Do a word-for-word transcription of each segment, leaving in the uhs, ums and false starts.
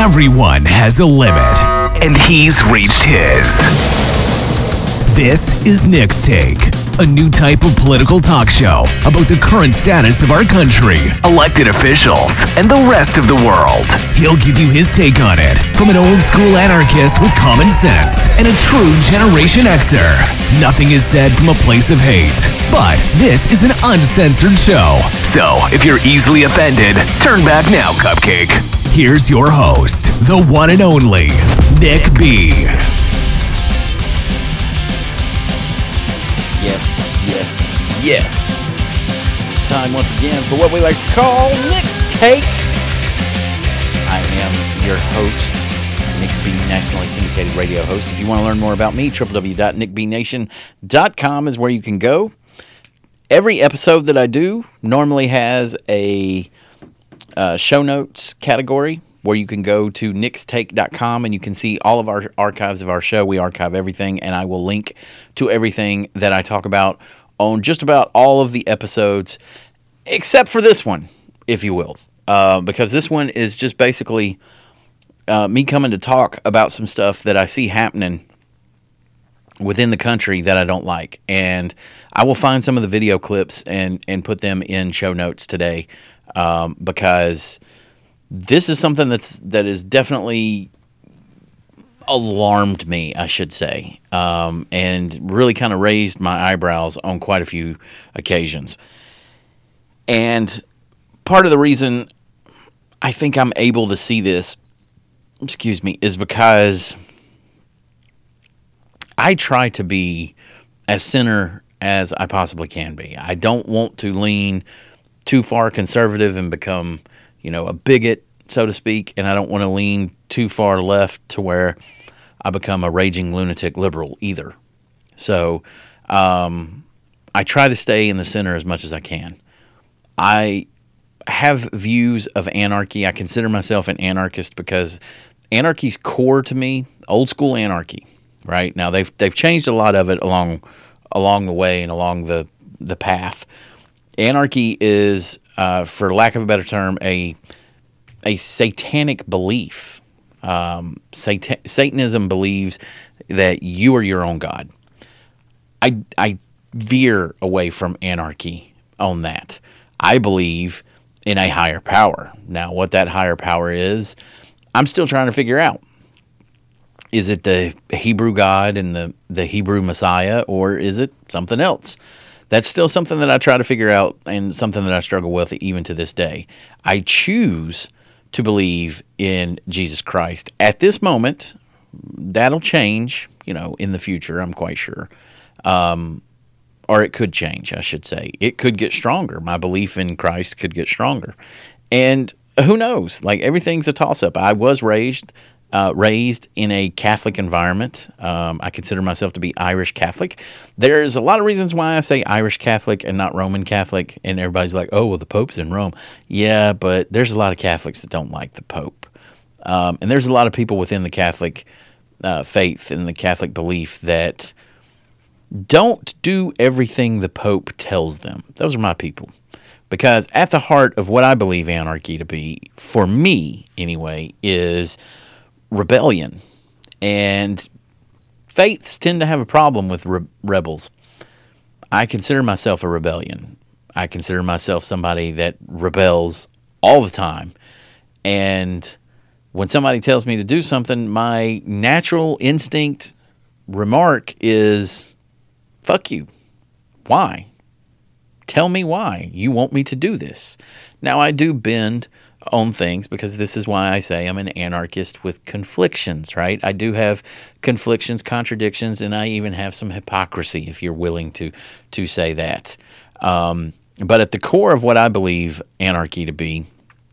Everyone has a limit, and he's reached his. This is Nick's Take, a new type of political talk show about the current status of our country, elected officials, and the rest of the world. He'll give you his take on it, from an old-school anarchist with common sense and a true Generation Xer. Nothing is said from a place of hate, but this is an uncensored show. So, if you're easily offended, turn back now, Cupcake. Here's your host, the one and only, Nick B. Yes, yes, yes. It's time once again for what we like to call Nick's Take. I am your host, Nick B, nationally syndicated radio host. If you want to learn more about me, w w w dot nick b nation dot com is where you can go. Every episode that I do normally has a uh, show notes category where you can go to nicks take dot com and you can see all of our archives of our show. We archive everything, and I will link to everything that I talk about on just about all of the episodes, except for this one, if you will, uh, because this one is just basically uh, me coming to talk about some stuff that I see happening within the country that I don't like, and I will find some of the video clips and, and put them in show notes today, um, because this is something that's that is definitely alarmed me, I should say, um, and really kind of raised my eyebrows on quite a few occasions. And part of the reason I think I'm able to see this, excuse me, is because I try to be as center as I possibly can be. I don't want to lean too far conservative and become, you know, a bigot, so to speak, and I don't want to lean too far left to where I become a raging lunatic liberal either. So um, I try to stay in the center as much as I can. I have views of anarchy. I consider myself an anarchist because anarchy's core to me, old school anarchy, right? Now they've they've changed a lot of it along along the way and along the, the path. Anarchy is, uh, for lack of a better term, a a satanic belief. Um, Satan- Satanism believes that you are your own God. I, I veer away from anarchy on that. I believe in a higher power. Now, what that higher power is, I'm still trying to figure out. Is it the Hebrew God and the, the Hebrew Messiah, or is it something else? That's still something that I try to figure out and something that I struggle with even to this day. I choose to believe in Jesus Christ. At this moment, that'll change, you know, in the future, I'm quite sure. Um, or it could change, I should say. It could get stronger. My belief in Christ could get stronger. And who knows? Like, everything's a toss-up. I was raised uh, raised in a Catholic environment. Um, I consider myself to be Irish Catholic. There's a lot of reasons why I say Irish Catholic and not Roman Catholic, and everybody's like, oh, well, the Pope's in Rome. Yeah, but there's a lot of Catholics that don't like the Pope. Um, and there's a lot of people within the Catholic uh, faith and the Catholic belief that don't do everything the Pope tells them. Those are my people. Because at the heart of what I believe anarchy to be, for me anyway, is rebellion. And faiths tend to have a problem with re- rebels. I consider myself a rebellion. I consider myself somebody that rebels all the time. And when somebody tells me to do something, my natural instinct remark is, fuck you. Why? Tell me why you want me to do this. Now, I do bend on things because this is why I say I'm an anarchist with conflictions, right? I do have conflictions, contradictions, and I even have some hypocrisy, if you're willing to to say that. Um, but at the core of what I believe anarchy to be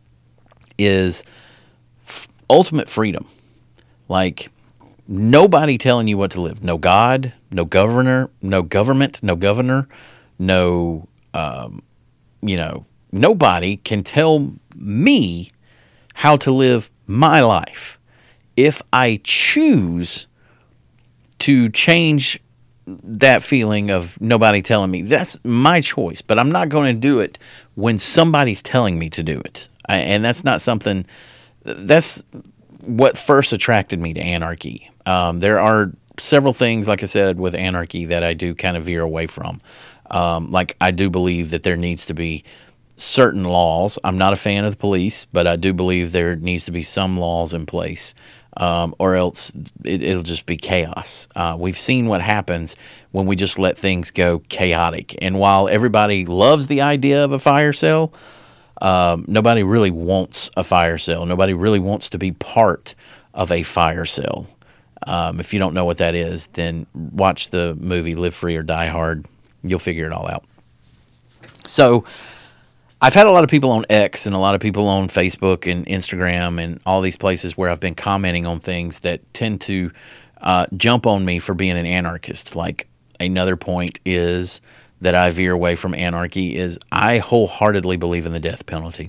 is f- ultimate freedom. Like, nobody telling you what to live. No God, no governor, no government, no governor, no, um, you know, nobody can tell me how to live my life. If I choose to change that feeling of nobody telling me, that's my choice, but I'm not going to do it when somebody's telling me to do it. I, and that's not something, that's what first attracted me to anarchy. Um, there are several things, like I said, with anarchy that I do kind of veer away from. Um, like I do believe that there needs to be certain laws. I'm not a fan of the police, but I do believe there needs to be some laws in place, um, or else it, it'll just be chaos. Uh, we've seen what happens when we just let things go chaotic. And while everybody loves the idea of a fire sale, Um, nobody really wants a fire sale. Nobody really wants to be part of a fire sale. Um, if you don't know what that is, then watch the movie Live Free or Die Hard. You'll figure it all out. So I've had a lot of people on X and a lot of people on Facebook and Instagram and all these places where I've been commenting on things that tend to uh, jump on me for being an anarchist. Like another point is that I veer away from anarchy is I wholeheartedly believe in the death penalty.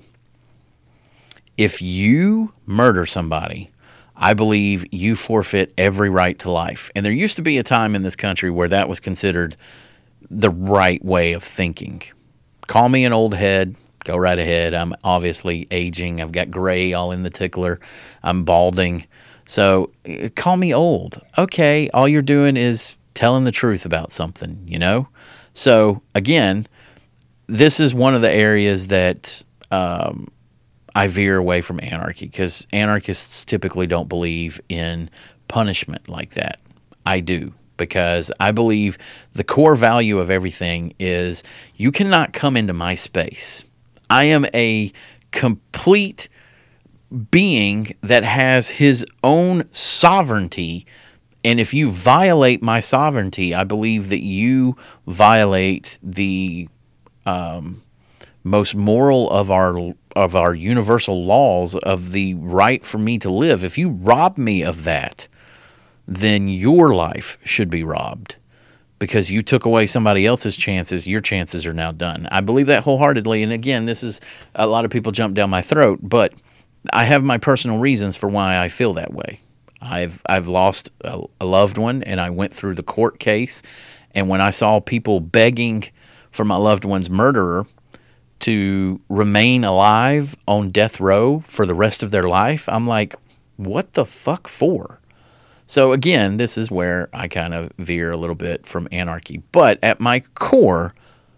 If you murder somebody, I believe you forfeit every right to life. And there used to be a time in this country where that was considered the right way of thinking. Call me an old head, go right ahead. I'm obviously aging. I've got gray all in the tickler. I'm balding. So call me old. Okay, all you're doing is telling the truth about something, you know? So, again, this is one of the areas that um, I veer away from anarchy because anarchists typically don't believe in punishment like that. I do, because I believe the core value of everything is you cannot come into my space. I am a complete being that has his own sovereignty. And if you violate my sovereignty, I believe that you violate the um, most moral of our of our universal laws of the right for me to live. If you rob me of that, then your life should be robbed because you took away somebody else's chances. Your chances are now done. I believe that wholeheartedly. And again, this is a lot of people jump down my throat, but I have my personal reasons for why I feel that way. I've I've lost a, a loved one, and I went through the court case. And when I saw people begging for my loved one's murderer to remain alive on death row for the rest of their life, I'm like, what the fuck for? So again, this is where I kind of veer a little bit from anarchy. But at my core,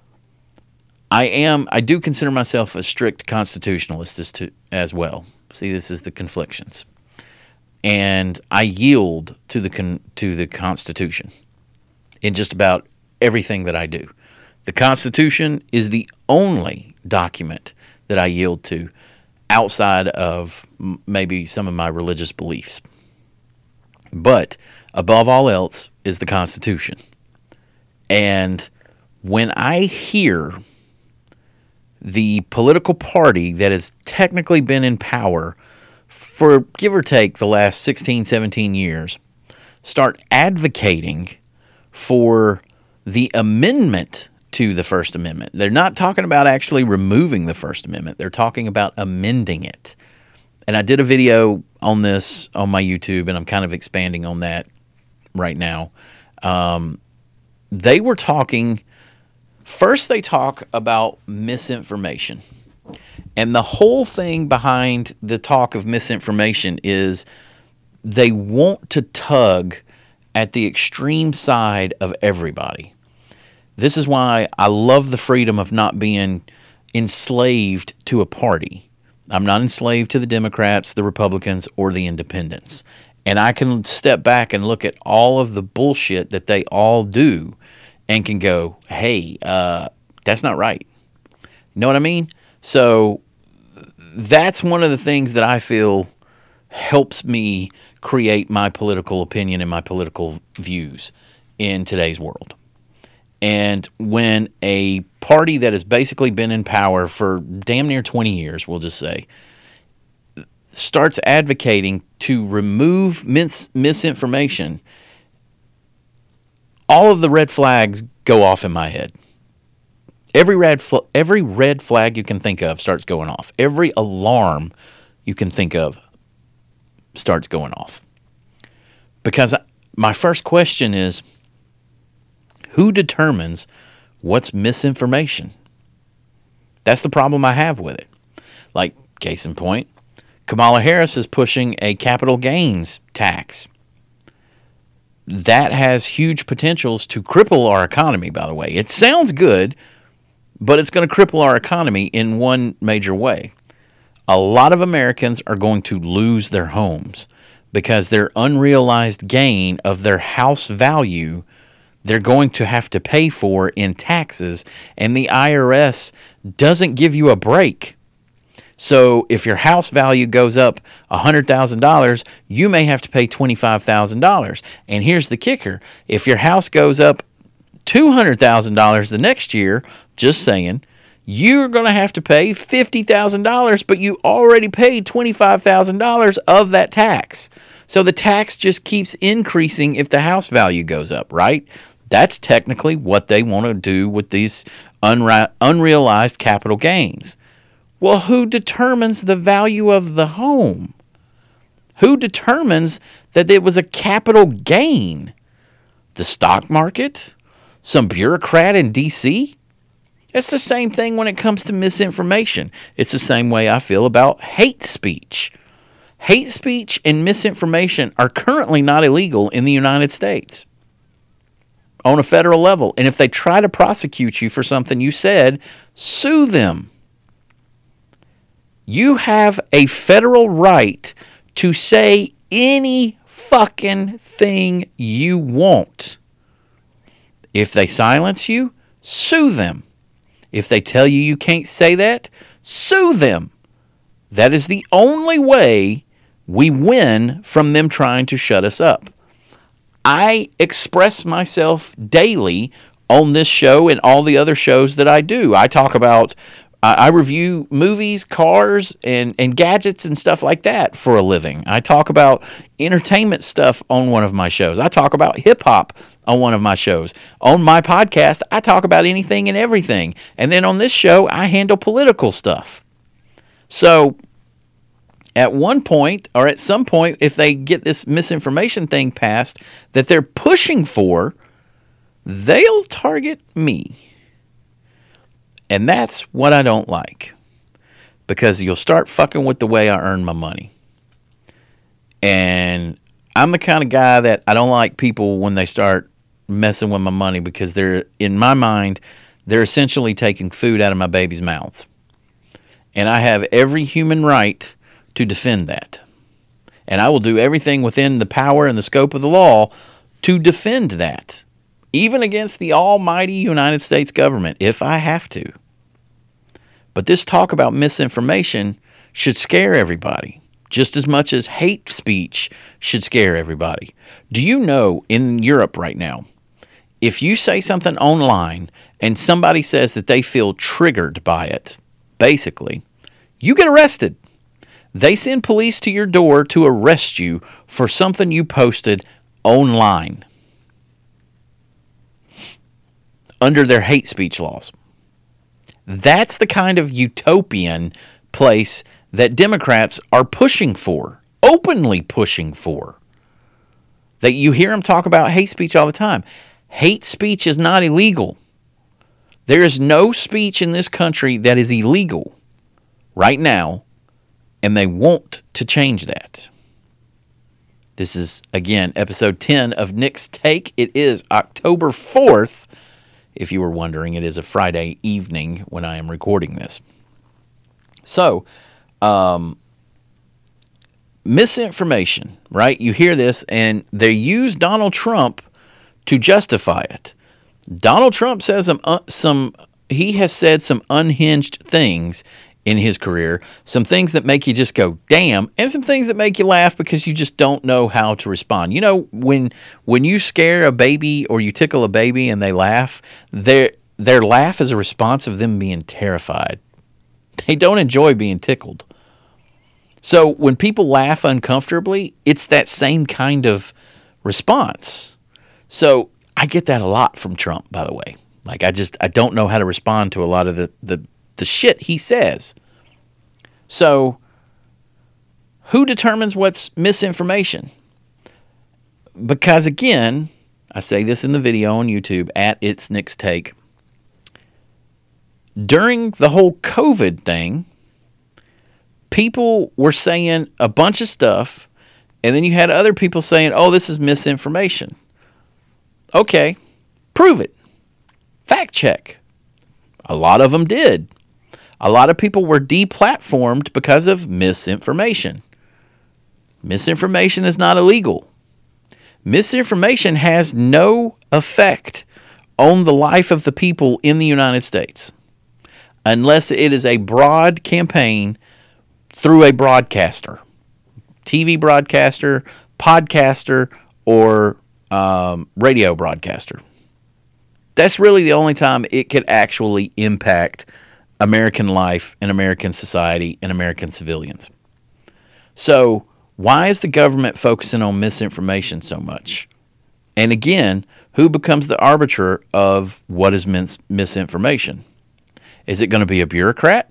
I am I do consider myself a strict constitutionalist as, to, as well. See, this is the conflictions. And I yield to the con, to the Constitution in just about everything that I do. The Constitution is the only document that I yield to outside of m- maybe some of my religious beliefs. But above all else is the Constitution. And when I hear the political party that has technically been in power for give or take the last sixteen, seventeen years, start advocating for the amendment to the First Amendment. They're not talking about actually removing the First Amendment. They're talking about amending it. And I did a video on this on my YouTube, and I'm kind of expanding on that right now. Um, they were talking, first they talk about misinformation. And the whole thing behind the talk of misinformation is they want to tug at the extreme side of everybody. This is why I love the freedom of not being enslaved to a party. I'm not enslaved to the Democrats, the Republicans, or the Independents. And I can step back and look at all of the bullshit that they all do and can go, hey, uh, that's not right. You know what I mean? So that's one of the things that I feel helps me create my political opinion and my political views in today's world. And when a party that has basically been in power for damn near twenty years, we'll just say, starts advocating to remove mis- misinformation, all of the red flags go off in my head. Every red, fl- every red flag you can think of starts going off. Every alarm you can think of starts going off. Because my first question is, who determines what's misinformation? That's the problem I have with it. Like, case in point, Kamala Harris is pushing a capital gains tax. That has huge potentials to cripple our economy, by the way. It sounds good, but it's going to cripple our economy in one major way. A lot of Americans are going to lose their homes because their unrealized gain of their house value, they're going to have to pay for in taxes, and the I R S doesn't give you a break. So if your house value goes up one hundred thousand dollars, you may have to pay twenty-five thousand dollars. And here's the kicker. If your house goes up two hundred thousand dollars the next year, just saying, you're going to have to pay fifty thousand dollars, but you already paid twenty-five thousand dollars of that tax. So the tax just keeps increasing if the house value goes up, right? That's technically what they want to do with these unre- unrealized capital gains. Well, who determines the value of the home? Who determines that it was a capital gain? The stock market? Some bureaucrat in D C? It's the same thing when it comes to misinformation. It's the same way I feel about hate speech. Hate speech and misinformation are currently not illegal in the United States on a federal level. And if they try to prosecute you for something you said, sue them. You have a federal right to say any fucking thing you want. If they silence you, sue them. If they tell you you can't say that, sue them. That is the only way we win from them trying to shut us up. I express myself daily on this show and all the other shows that I do. I talk about I review movies, cars, and, and gadgets and stuff like that for a living. I talk about entertainment stuff on one of my shows. I talk about hip-hop on one of my shows. On my podcast, I talk about anything and everything. And then on this show, I handle political stuff. So at one point, or at some point, if they get this misinformation thing passed that they're pushing for, they'll target me. And that's what I don't like, because you'll start fucking with the way I earn my money. And I'm the kind of guy that I don't like people when they start messing with my money, because they're, in my mind, they're essentially taking food out of my baby's mouths. And I have every human right to defend that. And I will do everything within the power and the scope of the law to defend that, even against the almighty United States government, if I have to. But this talk about misinformation should scare everybody, just as much as hate speech should scare everybody. Do you know, in Europe right now, if you say something online and somebody says that they feel triggered by it, basically, you get arrested. They send police to your door to arrest you for something you posted online under their hate speech laws. That's the kind of utopian place that Democrats are pushing for, openly pushing for. That you hear them talk about hate speech all the time. Hate speech is not illegal. There is no speech in this country that is illegal right now, and they want to change that. This is, again, episode ten of Nick's Take. It is October fourth. If you were wondering, it is a Friday evening when I am recording this. So, um, misinformation, right? You hear this, and they use Donald Trump to justify it. Donald Trump says some, uh, some he has said some unhinged things in his career, some things that make you just go, damn, and some things that make you laugh because you just don't know how to respond. You know, when when you scare a baby or you tickle a baby and they laugh, their their laugh is a response of them being terrified. They don't enjoy being tickled. So when people laugh uncomfortably, it's that same kind of response. So I get that a lot from Trump, by the way. Like, I just, I don't know how to respond to a lot of the, the, the shit he says. So who determines what's misinformation? Because, again, I say this in the video on YouTube, at It's Nick's Take. During the whole COVID thing, people were saying a bunch of stuff, and then you had other people saying, oh, this is misinformation. Okay, prove it. Fact check. A lot of them did. A lot of people were deplatformed because of misinformation. Misinformation is not illegal. Misinformation has no effect on the life of the people in the United States unless it is a broad campaign through a broadcaster, T V broadcaster, podcaster, or um, radio broadcaster. That's really the only time it could actually impact American life and American society and American civilians. So why is the government focusing on misinformation so much? And again, who becomes the arbiter of what is mis- misinformation? Is it going to be a bureaucrat?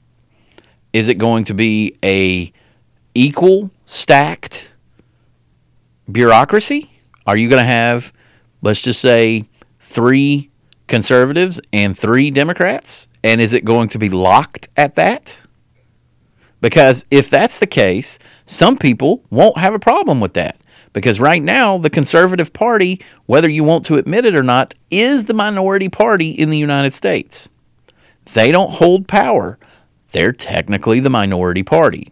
Is it going to be a equal, stacked bureaucracy? Are you going to have, let's just say, three conservatives and three Democrats? And is it going to be locked at that? Because if that's the case, some people won't have a problem with that. Because right now, the Conservative Party, whether you want to admit it or not, is the minority party in the United States. They don't hold power. They're technically the minority party.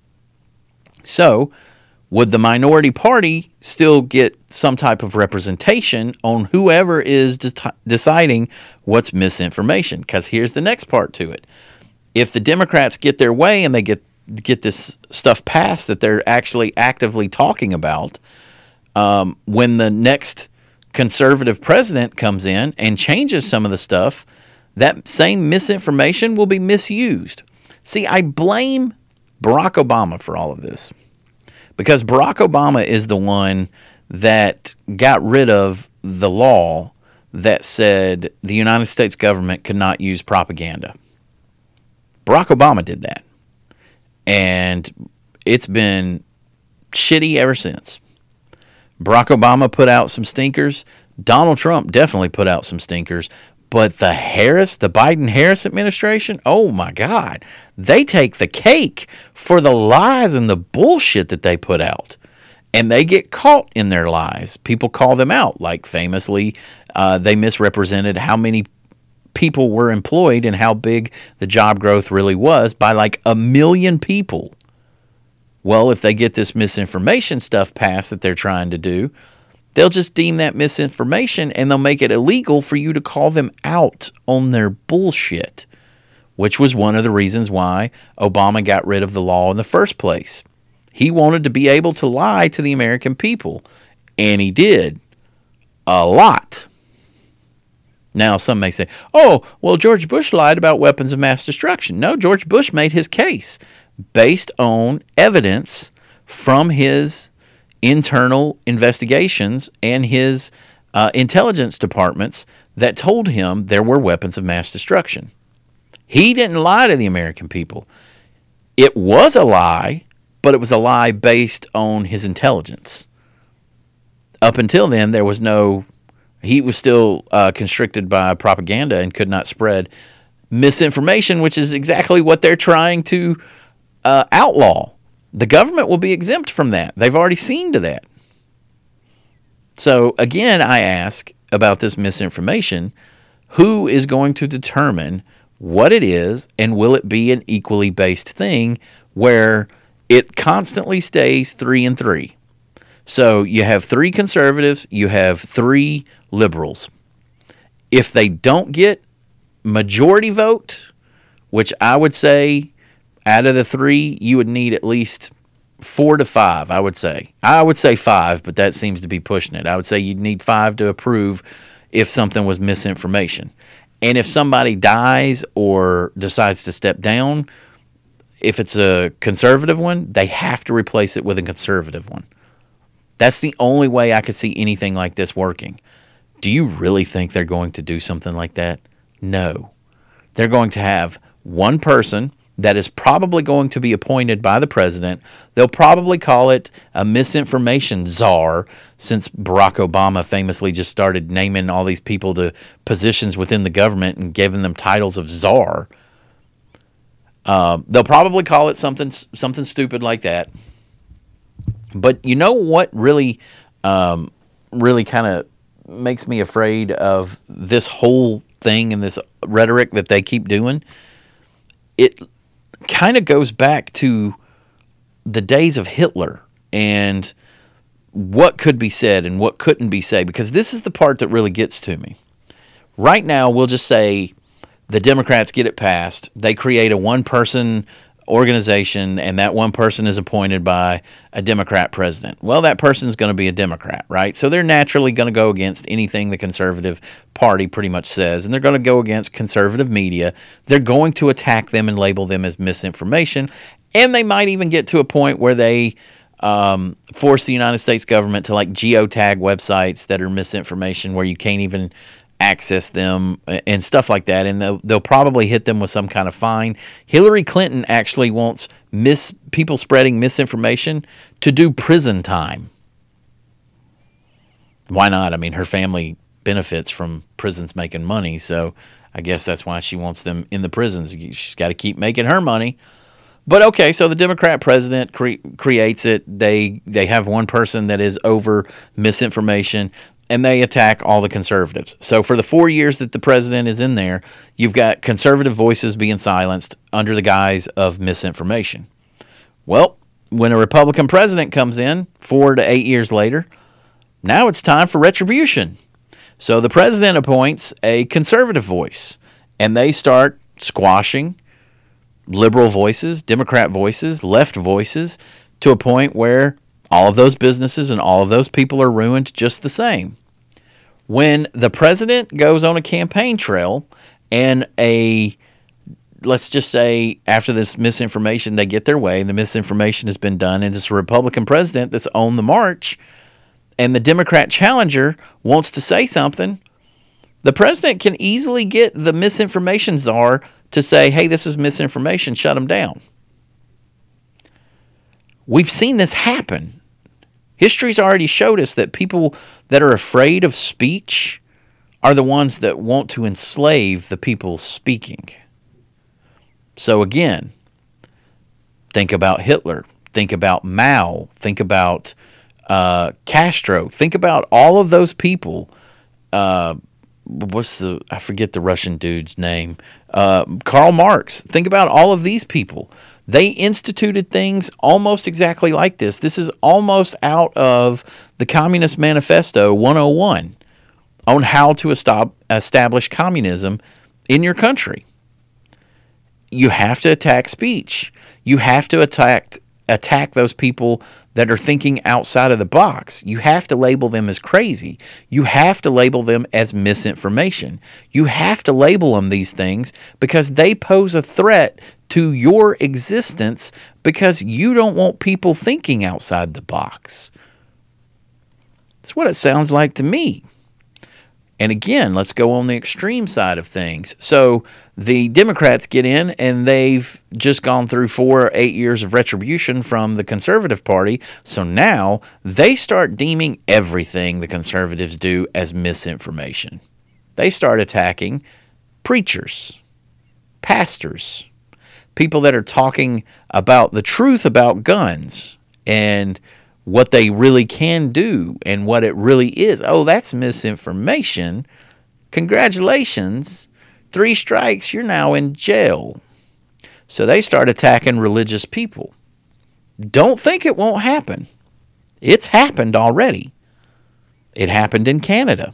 So, would the minority party still get some type of representation on whoever is de- deciding what's misinformation? Because here's the next part to it. If the Democrats get their way and they get get this stuff passed that they're actually actively talking about, um, when the next conservative president comes in and changes some of the stuff, that same misinformation will be misused. See, I blame Barack Obama for all of this because Barack Obama is the one that got rid of the law that said the United States government could not use propaganda. Barack Obama did that. And it's been shitty ever since. Barack Obama put out some stinkers. Donald Trump definitely put out some stinkers. But the Harris, the Biden-Harris administration, oh my God, they take the cake for the lies and the bullshit that they put out. And they get caught in their lies. People call them out. Like famously, uh, they misrepresented how many people were employed and how big the job growth really was by like a million people. Well, if they get this misinformation stuff passed that they're trying to do, they'll just deem that misinformation and they'll make it illegal for you to call them out on their bullshit, which was one of the reasons why Obama got rid of the law in the first place. He wanted to be able to lie to the American people, and he did a lot. Now, some may say, oh, well, George Bush lied about weapons of mass destruction. No, George Bush made his case based on evidence from his internal investigations and his uh, intelligence departments that told him there were weapons of mass destruction. He didn't lie to the American people. It was a lie, but it was a lie based on his intelligence. Up until then, there was no... He was still uh, constricted by propaganda and could not spread misinformation, which is exactly what they're trying to uh, outlaw. The government will be exempt from that. They've already seen to that. So, again, I ask about this misinformation, who is going to determine what it is, and will it be an equally based thing where it constantly stays three and three? So you have three conservatives, you have three liberals. If they don't get majority vote, which I would say out of the three, you would need at least four to five, I would say. I would say five, but that seems to be pushing it. I would say you'd need five to approve if something was misinformation. And if somebody dies or decides to step down, if it's a conservative one, they have to replace it with a conservative one. That's the only way I could see anything like this working. Do you really think they're going to do something like that? No. They're going to have one person that is probably going to be appointed by the president. They'll probably call it a misinformation czar, since Barack Obama famously just started naming all these people to positions within the government and giving them titles of czar. Um, they'll probably call it something something stupid like that. But you know what really, um, really kind of makes me afraid of this whole thing and this rhetoric that they keep doing? It kind of goes back to the days of Hitler and what could be said and what couldn't be said, because this is the part that really gets to me. Right now, we'll just say the Democrats get it passed. They create a one-person organization, and that one person is appointed by a Democrat president. Well, that person is going to be a Democrat, right? So they're naturally going to go against anything the conservative party pretty much says, and they're going to go against conservative media. They're going to attack them and label them as misinformation, and they might even get to a point where they um, force the United States government to like geotag websites that are misinformation where you can't even access them and stuff like that, and they'll, they'll probably hit them with some kind of fine. Hillary Clinton actually wants mis- people spreading misinformation to do prison time. Why not? I mean, her family benefits from prisons making money, so I guess that's why she wants them in the prisons. She's got to keep making her money. But okay, so the Democrat president cre- creates it. They they have one person that is over misinformation, and they attack all the conservatives. So for the four years that the president is in there, you've got conservative voices being silenced under the guise of misinformation. Well, when a Republican president comes in four to eight years later, now it's time for retribution. So the president appoints a conservative voice, and they start squashing liberal voices, Democrat voices, left voices, to a point where all of those businesses and all of those people are ruined just the same. When the president goes on a campaign trail and a, let's just say after this misinformation, they get their way and the misinformation has been done, and it's a Republican president that's on the march, and the Democrat challenger wants to say something, the president can easily get the misinformation czar to say, hey, this is misinformation, shut them down. We've seen this happen. History's already showed us that people that are afraid of speech are the ones that want to enslave the people speaking. So again, think about Hitler. Think about Mao. Think about uh, Castro. Think about all of those people. Uh, what's the, I forget the Russian dude's name. Uh, Karl Marx. Think about all of these people. They instituted things almost exactly like this. This is almost out of the Communist Manifesto one oh one on how to establish communism in your country. You have to attack speech. You have to attack attack those people that are thinking outside of the box. You have to label them as crazy. You have to label them as misinformation. You have to label them these things because they pose a threat to your existence because you don't want people thinking outside the box. That's what it sounds like to me. And again, let's go on the extreme side of things. So the Democrats get in and they've just gone through four or eight years of retribution from the Conservative Party. So now they start deeming everything the conservatives do as misinformation. They start attacking preachers, pastors, people that are talking about the truth about guns and what they really can do and what it really is. Oh, that's misinformation. Congratulations. Three strikes, you're now in jail. So they start attacking religious people. Don't think it won't happen. It's happened already. It happened in Canada.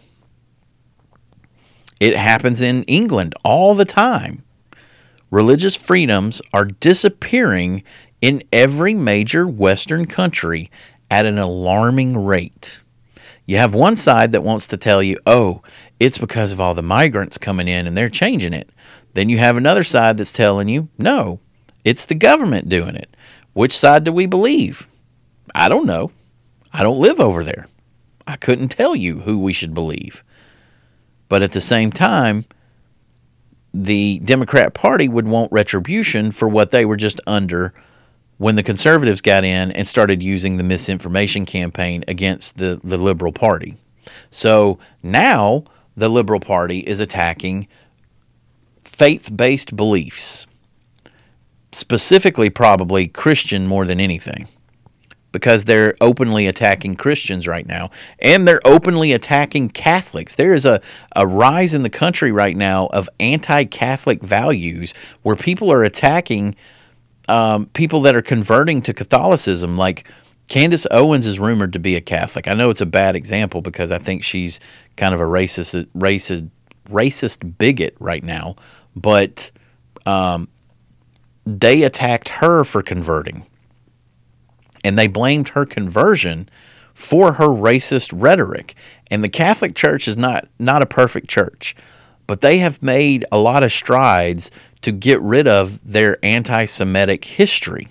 It happens in England all the time. Religious freedoms are disappearing in every major Western country at an alarming rate. You have one side that wants to tell you, oh, it's because of all the migrants coming in and they're changing it. Then you have another side that's telling you, no, it's the government doing it. Which side do we believe? I don't know. I don't live over there. I couldn't tell you who we should believe. But at the same time, the Democrat Party would want retribution for what they were just under when the conservatives got in and started using the misinformation campaign against the, the Liberal Party. So now the Liberal Party is attacking faith-based beliefs. specifically probably Christian more than anything, because they're openly attacking Christians right now, and they're openly attacking Catholics. There is a, a rise in the country right now of anti-Catholic values where people are attacking um, people that are converting to Catholicism. Like Candace Owens is rumored to be a Catholic. I know it's a bad example because I think she's kind of a racist, racist, racist bigot right now, but um, they attacked her for converting. And they blamed her conversion for her racist rhetoric. And the Catholic Church is not, not a perfect church, but they have made a lot of strides to get rid of their anti-Semitic history.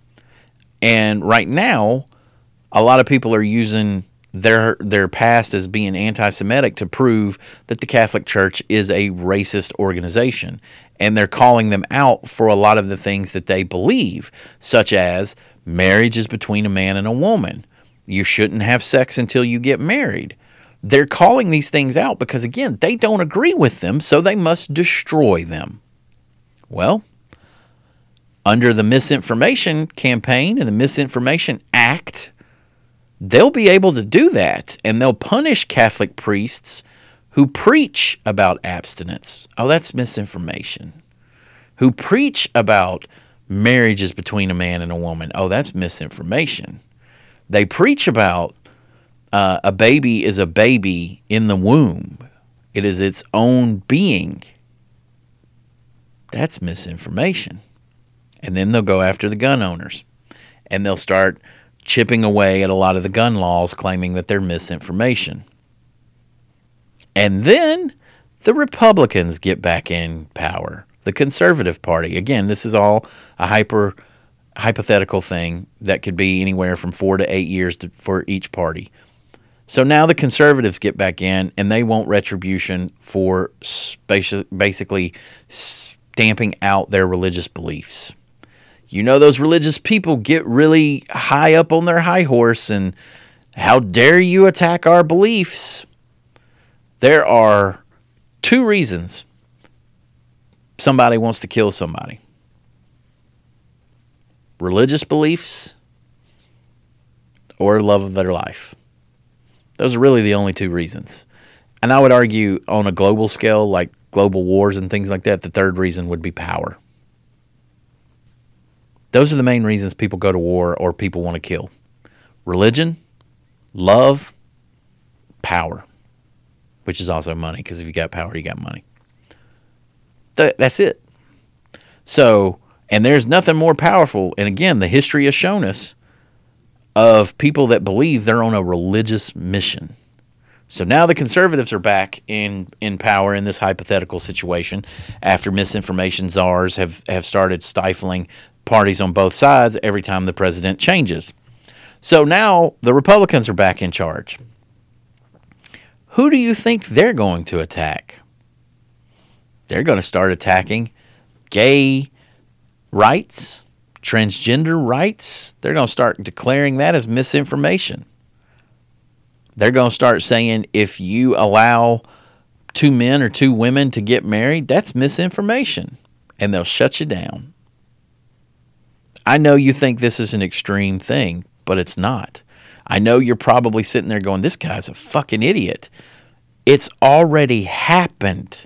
And right now, a lot of people are using their their past as being anti-Semitic to prove that the Catholic Church is a racist organization. And they're calling them out for a lot of the things that they believe, such as marriage is between a man and a woman. You shouldn't have sex until you get married. They're calling these things out because, again, they don't agree with them, so they must destroy them. Well, under the Misinformation Campaign and the Misinformation Act, they'll be able to do that, and they'll punish Catholic priests who preach about abstinence. Oh, that's misinformation. Who preach about marriages between a man and a woman. Oh, that's misinformation. They preach about uh, a baby is a baby in the womb. It is its own being. That's misinformation. And then they'll go after the gun owners. And they'll start chipping away at a lot of the gun laws, claiming that they're misinformation. And then the Republicans get back in power. The Conservative Party. Again, this is all a hyper hypothetical thing that could be anywhere from four to eight years to, for each party. So now the Conservatives get back in, and they want retribution for basically stamping out their religious beliefs. You know, those religious people get really high up on their high horse, and how dare you attack our beliefs? There are two reasons somebody wants to kill somebody. Religious beliefs or love of their life. Those are really the only two reasons. And I would argue on a global scale, like global wars and things like that, the third reason would be power. Those are the main reasons people go to war or people want to kill. Religion, love, power, which is also money, because if you got power, you got money. Th- that's it. So, and there's nothing more powerful, and again, the history has shown us, of people that believe they're on a religious mission. So now the Conservatives are back in, in power in this hypothetical situation after misinformation czars have, have started stifling parties on both sides every time the president changes. So now the Republicans are back in charge. Who do you think they're going to attack? They're going to start attacking gay rights, transgender rights. They're going to start declaring that as misinformation. They're going to start saying if you allow two men or two women to get married, that's misinformation, and they'll shut you down. I know you think this is an extreme thing, but it's not. I know you're probably sitting there going, this guy's a fucking idiot. It's already happened.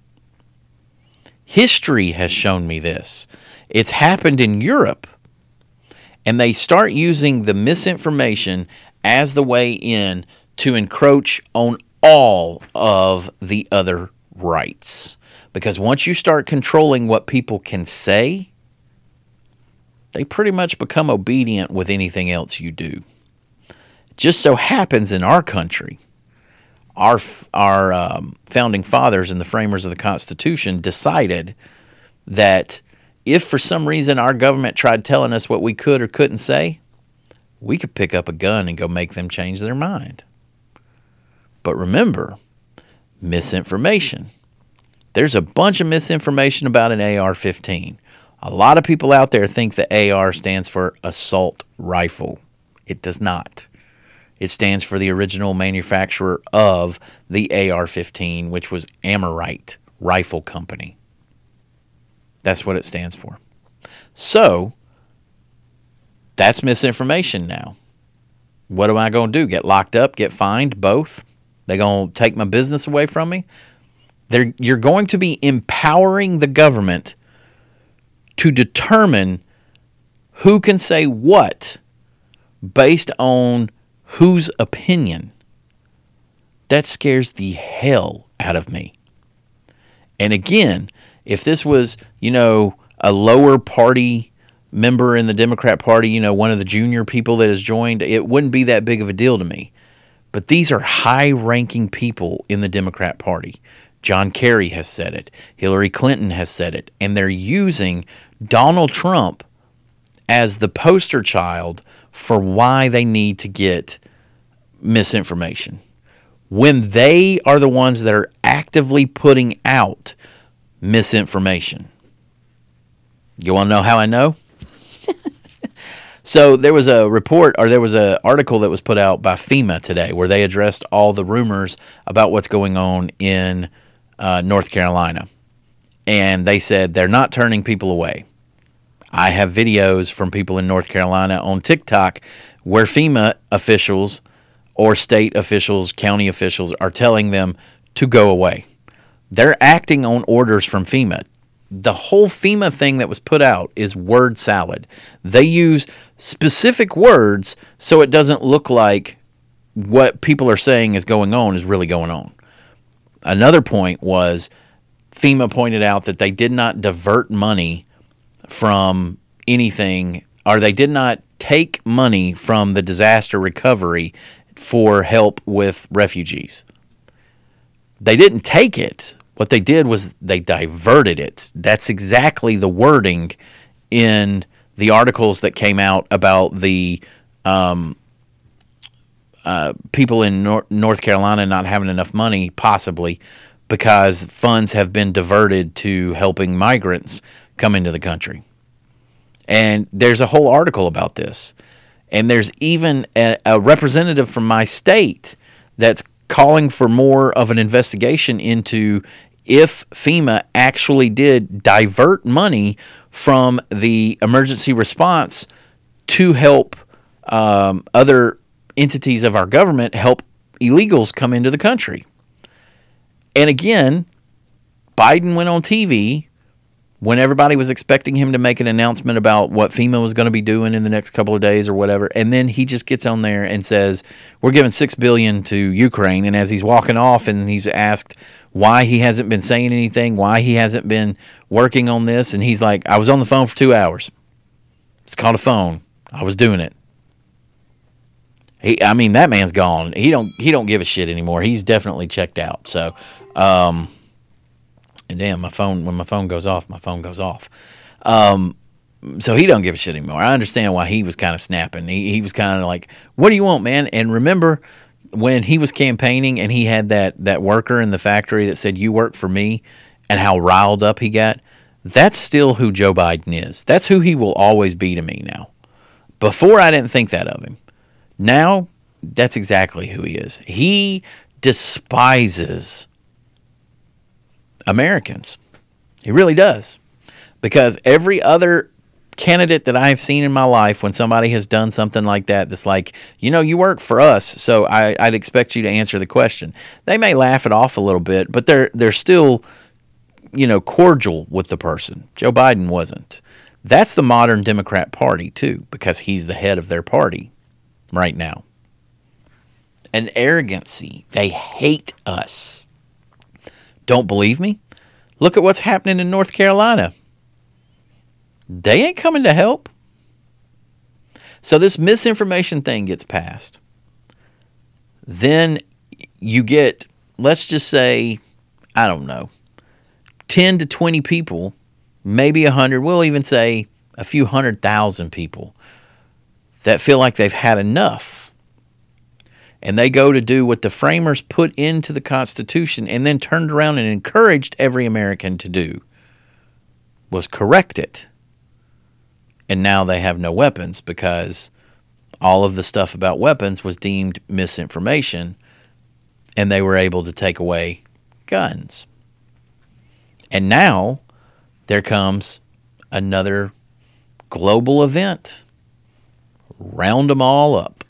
History has shown me this. It's happened in Europe. And they start using the misinformation as the way in to encroach on all of the other rights. Because once you start controlling what people can say, they pretty much become obedient with anything else you do. Just so happens in our country, our our um, founding fathers and the framers of the Constitution decided that if for some reason our government tried telling us what we could or couldn't say, we could pick up a gun and go make them change their mind. But remember, misinformation. There's a bunch of misinformation about an A R fifteen. A lot of people out there think the A R stands for assault rifle. It does not. It stands for the original manufacturer of the A R fifteen, which was Amorite Rifle Company. That's what it stands for. So that's misinformation now. What am I going to do? Get locked up? Get fined? Both? They going to take my business away from me? They're, you're going to be empowering the government to determine who can say what based on whose opinion. That scares the hell out of me. And again, if this was, you know, a lower party member in the Democrat Party, you know, one of the junior people that has joined, it wouldn't be that big of a deal to me. But these are high-ranking people in the Democrat Party. John Kerry has said it. Hillary Clinton has said it. And they're using Donald Trump as the poster child for why they need to get misinformation, when they are the ones that are actively putting out misinformation. You want to know how I know? So there was a report, or there was an article that was put out by FEMA today where they addressed all the rumors about what's going on in uh, North Carolina. And they said they're not turning people away. I have videos from people in North Carolina on TikTok where FEMA officials or state officials, county officials are telling them to go away. They're acting on orders from FEMA. The whole FEMA thing that was put out is word salad. They use specific words so it doesn't look like what people are saying is going on is really going on. Another point was FEMA pointed out that they did not divert money from anything, or they did not take money from the disaster recovery for help with refugees. They didn't take it. What they did was they diverted it. That's exactly the wording in the articles that came out about the um, uh, people in Nor- North Carolina not having enough money, possibly because funds have been diverted to helping migrants come into the country. And there's a whole article about this. And there's even a, a representative from my state that's calling for more of an investigation into if FEMA actually did divert money from the emergency response to help um, other entities of our government help illegals come into the country. And again, Biden went on T V when everybody was expecting him to make an announcement about what FEMA was going to be doing in the next couple of days or whatever, and then he just gets on there and says, we're giving six billion dollars to Ukraine, and as he's walking off and he's asked why he hasn't been saying anything, why he hasn't been working on this, and he's like, I was on the phone for two hours. It's called a phone. I was doing it. He, I mean, that man's gone. He don't he don't give a shit anymore. He's definitely checked out. So, um... And damn, my phone, when my phone goes off, my phone goes off. Um, so he don't give a shit anymore. I understand why he was kind of snapping. He, he was kind of like, what do you want, man? And remember when he was campaigning and he had that, that worker in the factory that said, you work for me, and how riled up he got? That's still who Joe Biden is. That's who he will always be to me now. Before, I didn't think that of him. Now, that's exactly who he is. He despises Americans. He really does. Because every other candidate that I've seen in my life, when somebody has done something like that, that's like, you know, you work for us, so I, I'd expect you to answer the question. They may laugh it off a little bit, but they're they're still, you know, cordial with the person. Joe Biden wasn't. That's the modern Democrat Party, too, because he's the head of their party right now. An arrogancy. They hate us. Don't believe me? Look at what's happening in North Carolina. They ain't coming to help. So this misinformation thing gets passed. Then you get, let's just say, I don't know, ten to twenty people, maybe one hundred, we'll even say a few hundred thousand people that feel like they've had enough. And they go to do what the framers put into the Constitution and then turned around and encouraged every American to do, was correct it. And now they have no weapons because all of the stuff about weapons was deemed misinformation, and they were able to take away guns. And now there comes another global event. Round them all up.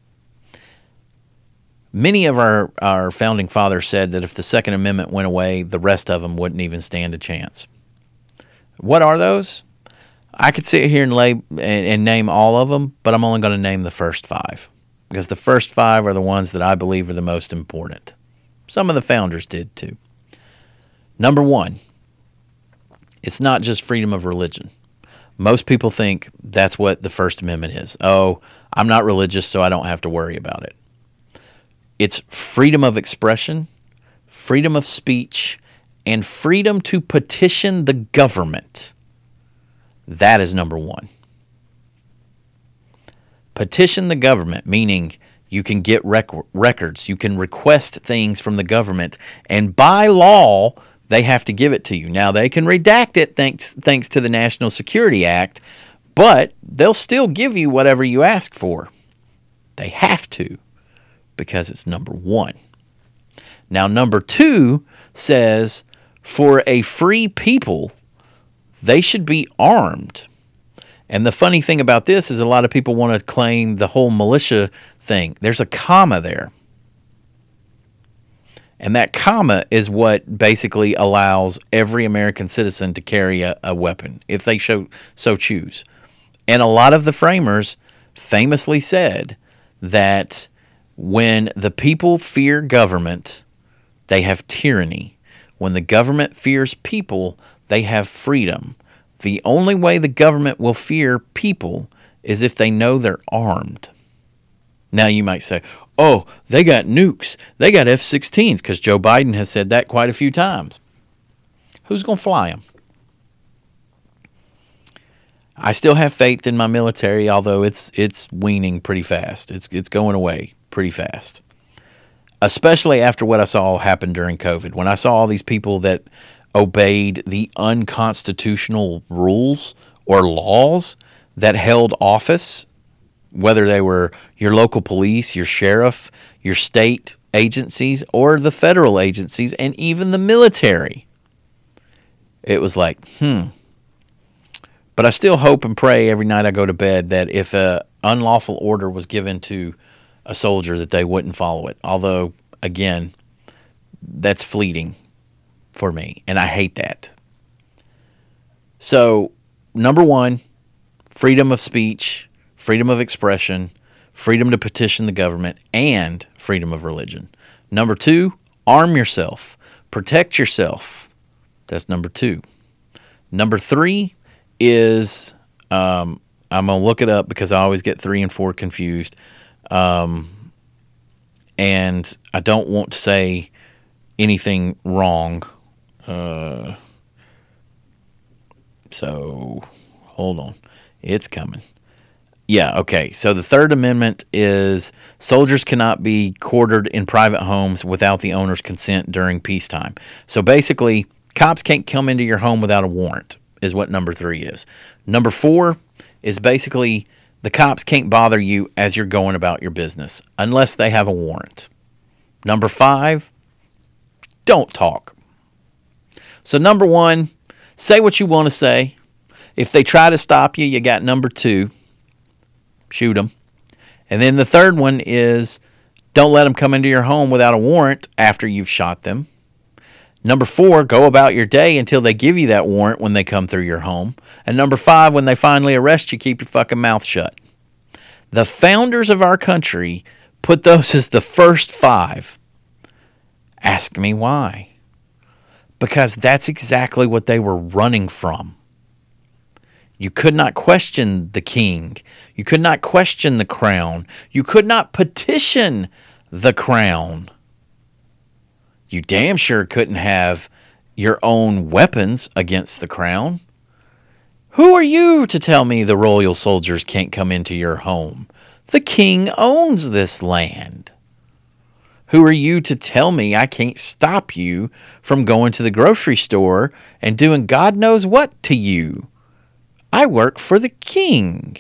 Many of our, our founding fathers said that if the Second Amendment went away, the rest of them wouldn't even stand a chance. What are those? I could sit here and, lay, and, and name all of them, but I'm only going to name the first five, because the first five are the ones that I believe are the most important. Some of the founders did too. Number one, it's not just freedom of religion. Most people think that's what the First Amendment is. Oh, I'm not religious, so I don't have to worry about it. It's freedom of expression, freedom of speech, and freedom to petition the government. That is number one. Petition the government, meaning you can get rec- records, you can request things from the government, and by law, they have to give it to you. Now, they can redact it thanks thanks to the National Security Act, but they'll still give you whatever you ask for. They have to, because it's number one. Now, number two says, for a free people, they should be armed. And the funny thing about this is a lot of people want to claim the whole militia thing. There's a comma there. And that comma is what basically allows every American citizen to carry a, a weapon, if they so, so choose. And a lot of the framers famously said that when the people fear government, they have tyranny. When the government fears people, they have freedom. The only way the government will fear people is if they know they're armed. Now you might say, oh, they got nukes. They got F sixteens, because Joe Biden has said that quite a few times. Who's going to fly them? I still have faith in my military, although it's it's weaning pretty fast. It's it's going away pretty fast. Especially after what I saw happen during COVID. When I saw all these people that obeyed the unconstitutional rules or laws that held office, whether they were your local police, your sheriff, your state agencies, or the federal agencies, and even the military. It was like, hmm. But I still hope and pray every night I go to bed that if an unlawful order was given to a soldier, that they wouldn't follow it. Although, again, that's fleeting for me, and I hate that. So, number one, freedom of speech, freedom of expression, freedom to petition the government, and freedom of religion. Number two, arm yourself. Protect yourself. That's number two. Number three is, um, I'm going to look it up because I always get three and four confused. Um, and I don't want to say anything wrong. Uh, so, hold on. It's coming. Yeah, okay. So the Third Amendment is soldiers cannot be quartered in private homes without the owner's consent during peacetime. So basically, cops can't come into your home without a warrant, is what number three is. Number four is basically the cops can't bother you as you're going about your business unless they have a warrant. Number five, don't talk. So number one, say what you want to say. If they try to stop you, you got number two. Shoot them. And then the third one is don't let them come into your home without a warrant after you've shot them. Number four, go about your day until they give you that warrant when they come through your home. And number five, when they finally arrest you, keep your fucking mouth shut. The founders of our country put those as the first five. Ask me why. Because that's exactly what they were running from. You could not question the king. You could not question the crown. You could not petition the crown. You damn sure couldn't have your own weapons against the crown. Who are you to tell me the royal soldiers can't come into your home? The king owns this land. Who are you to tell me I can't stop you from going to the grocery store and doing God knows what to you? I work for the king.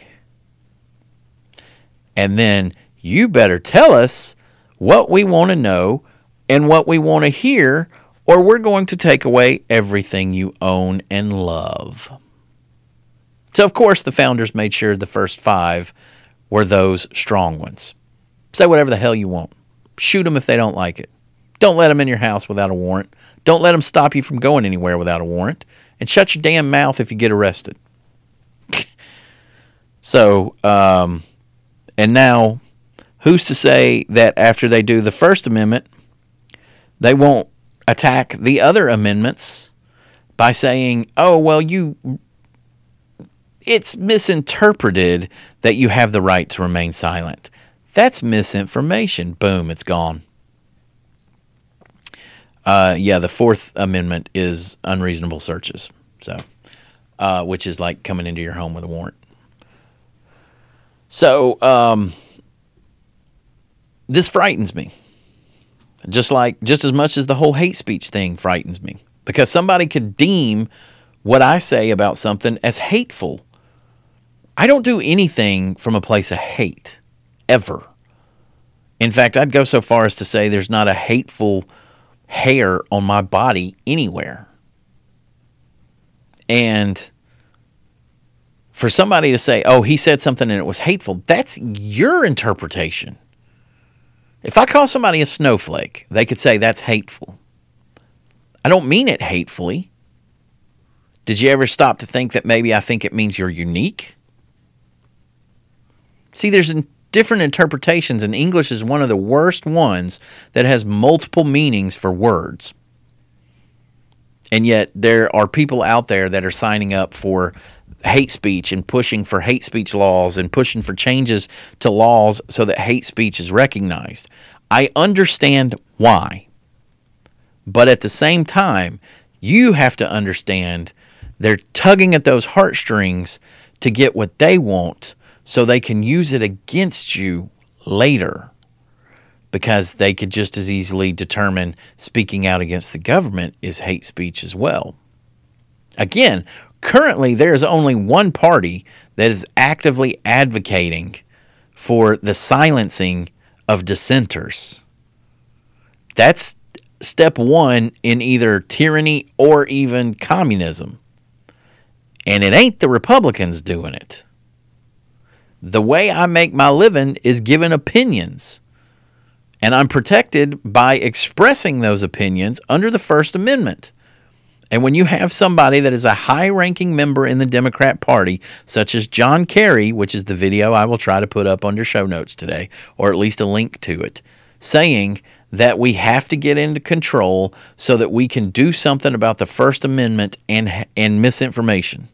And then you better tell us what we want to know and what we want to hear, or we're going to take away everything you own and love. So, of course, the founders made sure the first five were those strong ones. Say whatever the hell you want. Shoot them if they don't like it. Don't let them in your house without a warrant. Don't let them stop you from going anywhere without a warrant. And shut your damn mouth if you get arrested. So, um, and now, who's to say that after they do the First Amendment, they won't attack the other amendments by saying, oh, well, you, it's misinterpreted that you have the right to remain silent. That's misinformation. Boom, it's gone. Uh, yeah, the Fourth Amendment is unreasonable searches, so uh, which is like coming into your home with a warrant. So um, this frightens me, just like just as much as the whole hate speech thing frightens me, because somebody could deem what I say about something as hateful. I don't do anything from a place of hate, ever. In fact, I'd go so far as to say there's not a hateful hair on my body anywhere. And for somebody to say, oh, he said something and it was hateful, that's your interpretation. If I call somebody a snowflake, they could say that's hateful. I don't mean it hatefully. Did you ever stop to think that maybe I think it means you're unique? See, there's different interpretations, and English is one of the worst ones that has multiple meanings for words. And yet there are people out there that are signing up for hate speech and pushing for hate speech laws and pushing for changes to laws so that hate speech is recognized. I understand why. But at the same time, you have to understand they're tugging at those heartstrings to get what they want so they can use it against you later, because they could just as easily determine speaking out against the government is hate speech as well. Again, currently there is only one party that is actively advocating for the silencing of dissenters. That's step one in either tyranny or even communism. And it ain't the Republicans doing it. The way I make my living is giving opinions. And I'm protected by expressing those opinions under the First Amendment. And when you have somebody that is a high-ranking member in the Democrat Party, such as John Kerry, which is the video I will try to put up under show notes today, or at least a link to it, saying that we have to get into control so that we can do something about the First Amendment and and misinformation,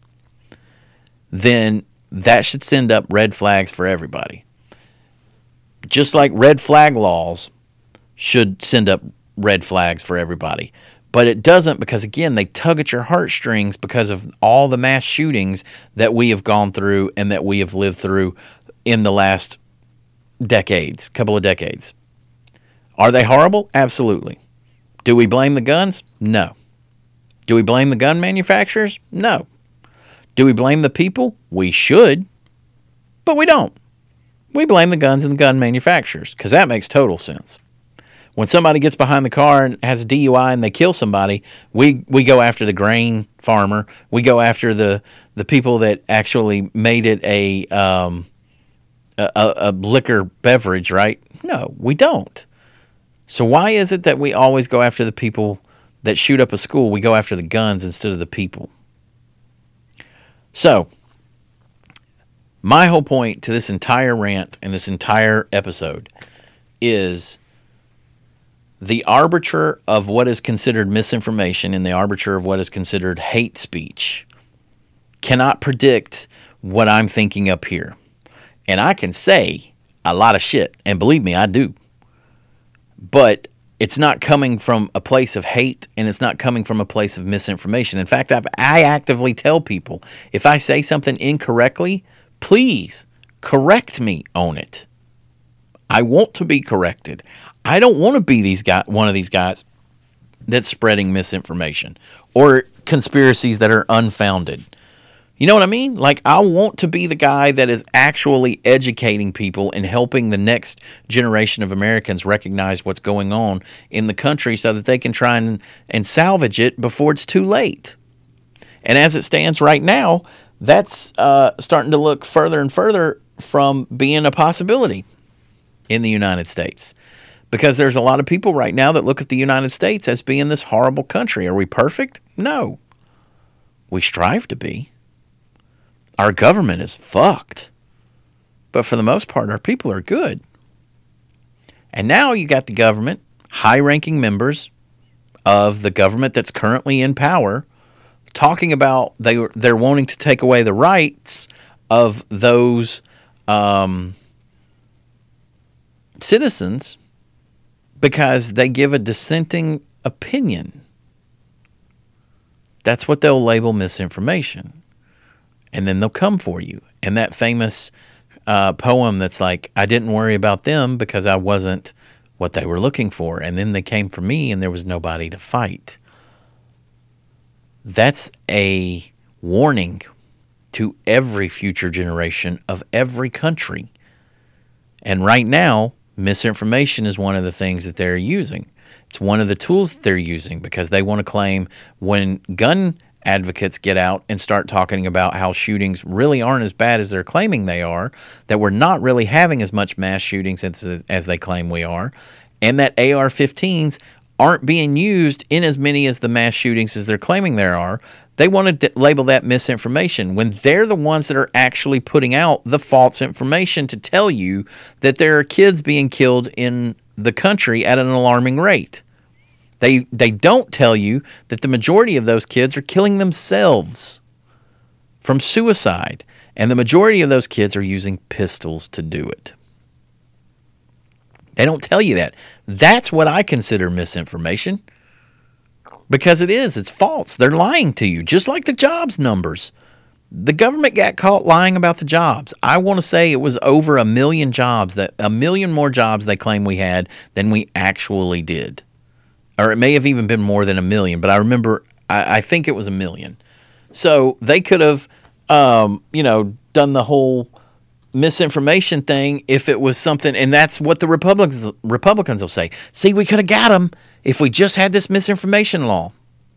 then that should send up red flags for everybody. Just like red flag laws should send up red flags for everybody. But it doesn't, because, again, they tug at your heartstrings because of all the mass shootings that we have gone through and that we have lived through in the last decades, couple of decades. Are they horrible? Absolutely. Do we blame the guns? No. Do we blame the gun manufacturers? No. Do we blame the people? We should, but we don't. We blame the guns and the gun manufacturers, because that makes total sense. When somebody gets behind the car and has a D U I and they kill somebody, we, we go after the grain farmer. We go after the, the people that actually made it a, um, a, a liquor beverage, right? No, we don't. So why is it that we always go after the people that shoot up a school? We go after the guns instead of the people. So, my whole point to this entire rant and this entire episode is the arbiter of what is considered misinformation and the arbiter of what is considered hate speech cannot predict what I'm thinking up here. And I can say a lot of shit, and believe me, I do. But it's not coming from a place of hate, and it's not coming from a place of misinformation. In fact, I've, I actively tell people, if I say something incorrectly, please correct me on it. I want to be corrected. I don't want to be these guy, one of these guys that's spreading misinformation or conspiracies that are unfounded. You know what I mean? Like, I want to be the guy that is actually educating people and helping the next generation of Americans recognize what's going on in the country so that they can try and, and salvage it before it's too late. And as it stands right now, that's uh, starting to look further and further from being a possibility in the United States. Because there's a lot of people right now that look at the United States as being this horrible country. Are we perfect? No. We strive to be. Our government is fucked. But for the most part, our people are good. And now you got the government, high-ranking members of the government that's currently in power, talking about they, they're wanting to take away the rights of those um, citizens because they give a dissenting opinion. That's what they'll label misinformation. And then they'll come for you. And that famous uh, poem that's like, I didn't worry about them because I wasn't what they were looking for. And then they came for me and there was nobody to fight. That's a warning to every future generation of every country. And right now, misinformation is one of the things that they're using. It's one of the tools that they're using because they want to claim when gun advocates get out and start talking about how shootings really aren't as bad as they're claiming they are, that we're not really having as much mass shootings as, as they claim we are, and that A R fifteens aren't being used in as many as the mass shootings as they're claiming there are. They want to label that misinformation when they're the ones that are actually putting out the false information to tell you that there are kids being killed in the country at an alarming rate. They they don't tell you that the majority of those kids are killing themselves from suicide, and the majority of those kids are using pistols to do it. They don't tell you that. That's what I consider misinformation. Because it is. It's false. They're lying to you, just like the jobs numbers. The government got caught lying about the jobs. I want to say it was over a million jobs, that a million more jobs they claim we had than we actually did. Or it may have even been more than a million, but I remember, I, I think it was a million. So they could have, um, you know, done the whole misinformation thing if it was something, and that's what the Republicans Republicans will say. See, we could have got them if we just had this misinformation law.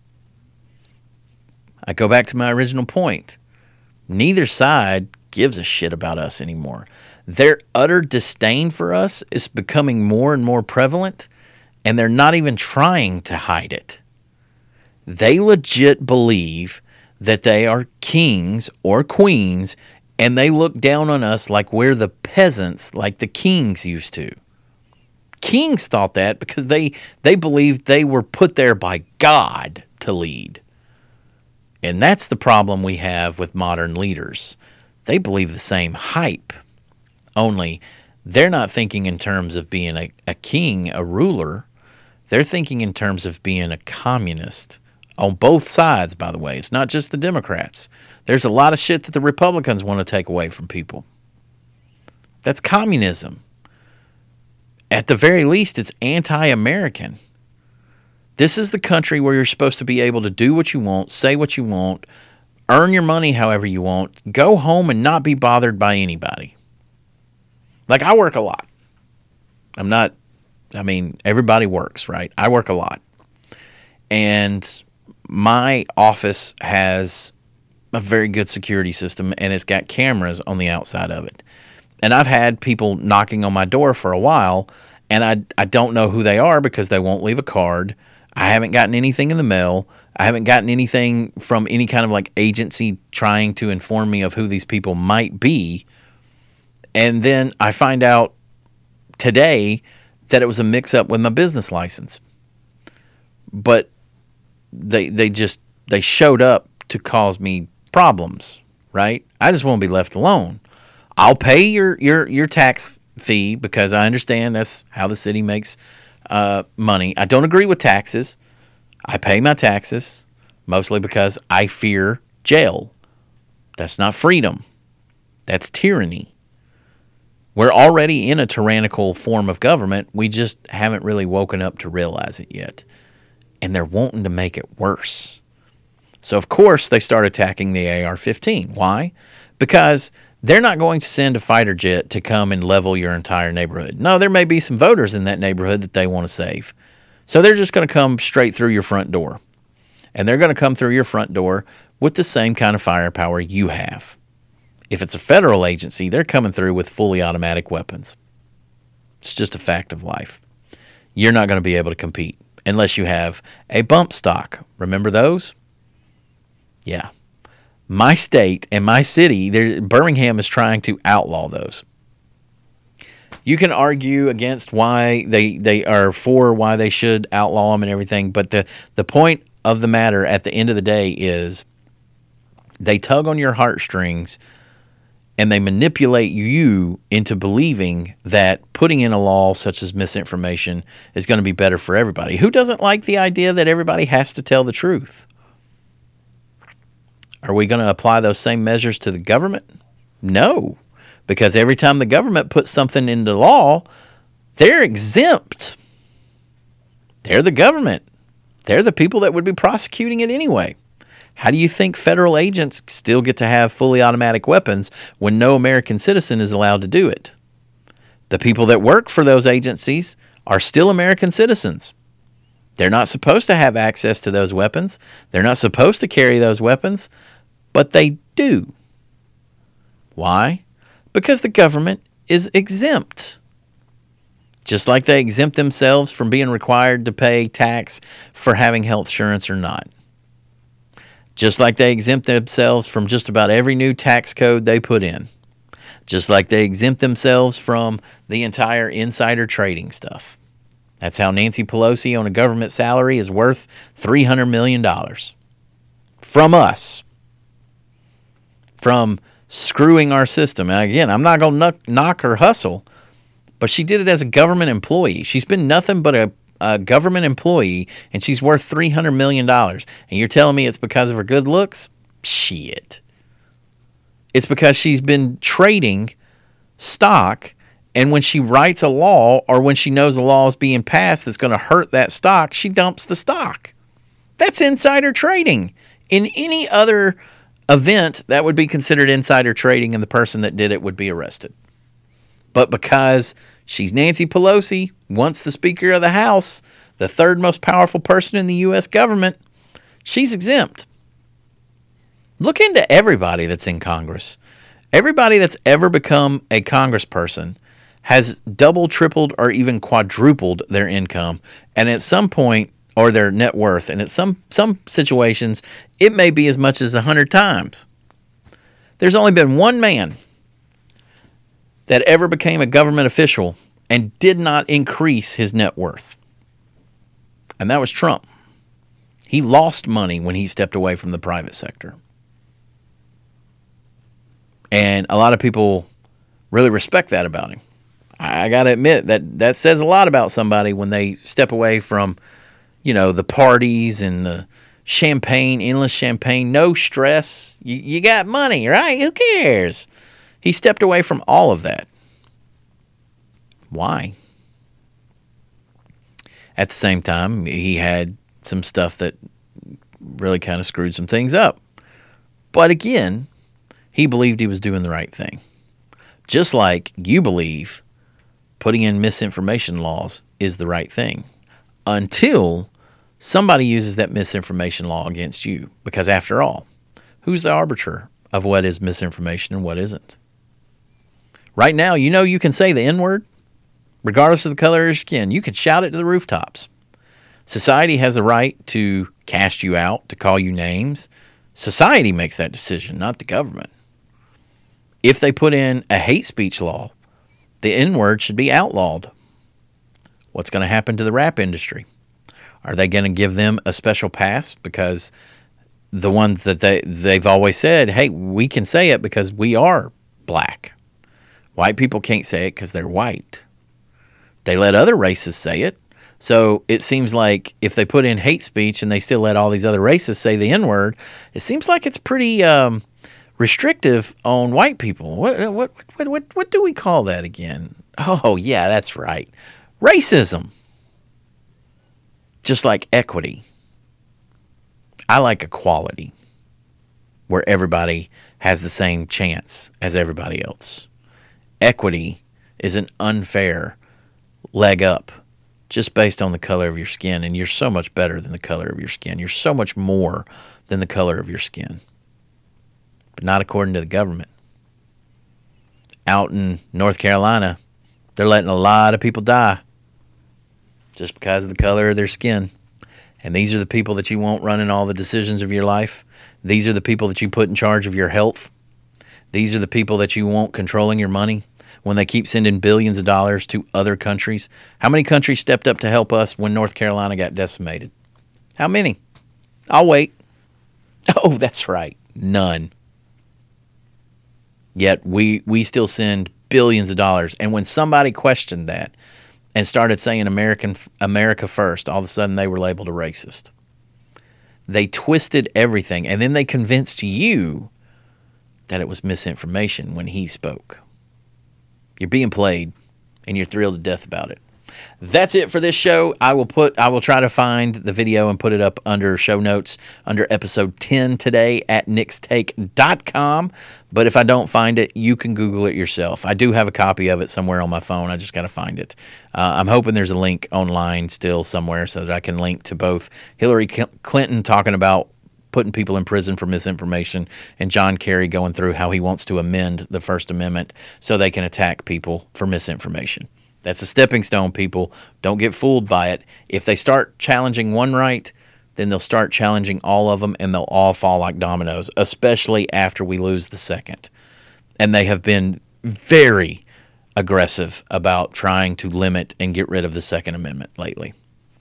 I go back to my original point. Neither side gives a shit about us anymore. Their utter disdain for us is becoming more and more prevalent, and they're not even trying to hide it. They legit believe that they are kings or queens, and they look down on us like we're the peasants, like the kings used to. Kings thought that because they, they believed they were put there by God to lead. And that's the problem we have with modern leaders. They believe the same hype, only they're not thinking in terms of being a, a king, a ruler. They're thinking in terms of being a communist. On both sides, by the way. It's not just the Democrats. There's a lot of shit that the Republicans want to take away from people. That's communism. At the very least, it's anti-American. This is the country where you're supposed to be able to do what you want, say what you want, earn your money however you want, go home and not be bothered by anybody. Like, I work a lot. I'm not, I mean, everybody works, right? I work a lot. And my office has a very good security system, and it's got cameras on the outside of it. And I've had people knocking on my door for a while, and I, I don't know who they are because they won't leave a card. I haven't gotten anything in the mail. I haven't gotten anything from any kind of like agency trying to inform me of who these people might be. And then I find out today that it was a mix-up with my business license. But they they just they showed up to cause me problems, right? I just want to be left alone. I'll pay your your your tax fee because I understand that's how the city makes uh, money. I don't agree with taxes. I pay my taxes mostly because I fear jail. That's not freedom. That's tyranny. We're already in a tyrannical form of government. We just haven't really woken up to realize it yet. And they're wanting to make it worse. So, of course, they start attacking the A R fifteen. Why? Because they're not going to send a fighter jet to come and level your entire neighborhood. No, there may be some voters in that neighborhood that they want to save. So they're just going to come straight through your front door. And they're going to come through your front door with the same kind of firepower you have. If it's a federal agency, they're coming through with fully automatic weapons. It's just a fact of life. You're not going to be able to compete unless you have a bump stock. Remember those? Yeah. My state and my city, Birmingham is trying to outlaw those. You can argue against why they, they are for why they should outlaw them and everything, but the, the point of the matter at the end of the day is they tug on your heartstrings and they manipulate you into believing that putting in a law such as misinformation is going to be better for everybody. Who doesn't like the idea that everybody has to tell the truth? Are we going to apply those same measures to the government? No, because every time the government puts something into law, they're exempt. They're the government. They're the people that would be prosecuting it anyway. How do you think federal agents still get to have fully automatic weapons when no American citizen is allowed to do it? The people that work for those agencies are still American citizens. They're not supposed to have access to those weapons. They're not supposed to carry those weapons, but they do. Why? Because the government is exempt. Just like they exempt themselves from being required to pay tax for having health insurance or not. Just like they exempt themselves from just about every new tax code they put in. Just like they exempt themselves from the entire insider trading stuff. That's how Nancy Pelosi on a government salary is worth three hundred million dollars. From us. From screwing our system. And again, I'm not going to knock her hustle, but she did it as a government employee. She's been nothing but a a government employee, and she's worth three hundred million dollars. And you're telling me it's because of her good looks? Shit. It's because she's been trading stock, and when she writes a law or when she knows a law is being passed that's going to hurt that stock, she dumps the stock. That's insider trading. In any other event, that would be considered insider trading, and the person that did it would be arrested. But because she's Nancy Pelosi, once the Speaker of the House, the third most powerful person in the U S government, she's exempt. Look into everybody that's in Congress. Everybody that's ever become a congressperson has double, tripled, or even quadrupled their income, and at some point, or their net worth, and at some, some situations, it may be as much as a hundred times. There's only been one man that ever became a government official and did not increase his net worth. And that was Trump. He lost money when he stepped away from the private sector. And a lot of people really respect that about him. I got to admit that that says a lot about somebody when they step away from, you know, the parties and the champagne, endless champagne, no stress. You, you got money, right? Who cares? He stepped away from all of that. Why? At the same time, he had some stuff that really kind of screwed some things up. But again, he believed he was doing the right thing. Just like you believe putting in misinformation laws is the right thing. Until somebody uses that misinformation law against you. Because after all, who's the arbiter of what is misinformation and what isn't? Right now, you know you can say the N-word, regardless of the color of your skin. You can shout it to the rooftops. Society has the right to cast you out, to call you names. Society makes that decision, not the government. If they put in a hate speech law, the N-word should be outlawed. What's going to happen to the rap industry? Are they going to give them a special pass because the ones that they, they've always said, hey, we can say it because we are black. White people can't say it because they're white. They let other races say it. So it seems like if they put in hate speech and they still let all these other races say the N-word, it seems like it's pretty um, restrictive on white people. What, what what what what do we call that again? Oh, yeah, that's right. Racism. Just like equity. I like equality, where everybody has the same chance as everybody else. Equity is an unfair leg up just based on the color of your skin, and you're so much better than the color of your skin. You're so much more than the color of your skin. But not according to the government. Out in North Carolina, they're letting a lot of people die just because of the color of their skin. And these are the people that you want running all the decisions of your life. These are the people that you put in charge of your health. These are the people that you want controlling your money when they keep sending billions of dollars to other countries. How many countries stepped up to help us when North Carolina got decimated? How many? I'll wait. Oh, that's right. None. Yet we, we still send billions of dollars. And when somebody questioned that and started saying American America first, all of a sudden they were labeled a racist. They twisted everything, and then they convinced you that it was misinformation when he spoke. You're being played, and you're thrilled to death about it. That's it for this show. I will put I will try to find the video and put it up under show notes under episode ten today at nix take dot com. But if I don't find it, you can Google it yourself. I do have a copy of it somewhere on my phone. I just got to find it. Uh, I'm hoping there's a link online still somewhere so that I can link to both Hillary Clinton talking about putting people in prison for misinformation and John Kerry going through how he wants to amend the First Amendment so they can attack people for misinformation. That's a stepping stone, people. Don't get fooled by it. If they start challenging one right, then they'll start challenging all of them, and they'll all fall like dominoes, especially after we lose the second. And they have been very aggressive about trying to limit and get rid of the Second Amendment lately.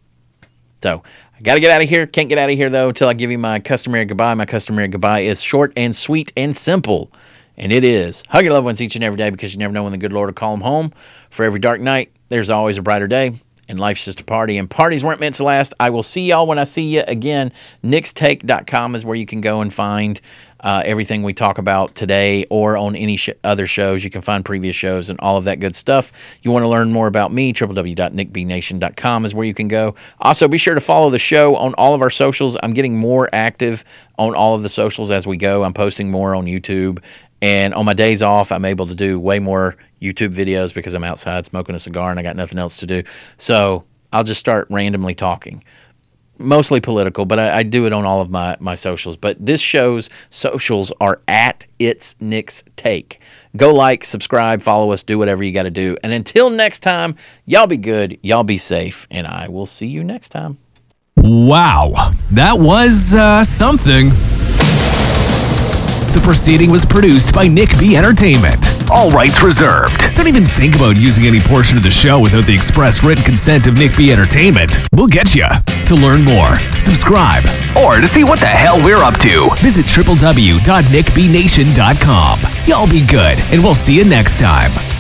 So I got to get out of here. Can't get out of here, though, until I give you my customary goodbye. My customary goodbye is short and sweet and simple. And it is, hug your loved ones each and every day because you never know when the good Lord will call them home. For every dark night, there's always a brighter day. And life's just a party. And parties weren't meant to last. I will see y'all when I see you again. nix take dot com is where you can go and find uh, everything we talk about today or on any sh- other shows. You can find previous shows and all of that good stuff. You want to learn more about me, w w w dot nick b nation dot com is where you can go. Also, be sure to follow the show on all of our socials. I'm getting more active on all of the socials as we go. I'm posting more on YouTube. And on my days off, I'm able to do way more YouTube videos because I'm outside smoking a cigar and I got nothing else to do. So I'll just start randomly talking. Mostly political, but I, I do it on all of my, my socials. But this show's socials are at It's Nick's Take. Go like, subscribe, follow us, do whatever you got to do. And until next time, y'all be good, y'all be safe, and I will see you next time. Wow, that was uh, something. The proceeding was produced by Nick B. Entertainment. All rights reserved. Don't even think about using any portion of the show without the express written consent of Nick B. Entertainment. We'll get you. To learn more, subscribe, or to see what the hell we're up to, visit w w w dot nick b nation dot com. Y'all be good, and we'll see you next time.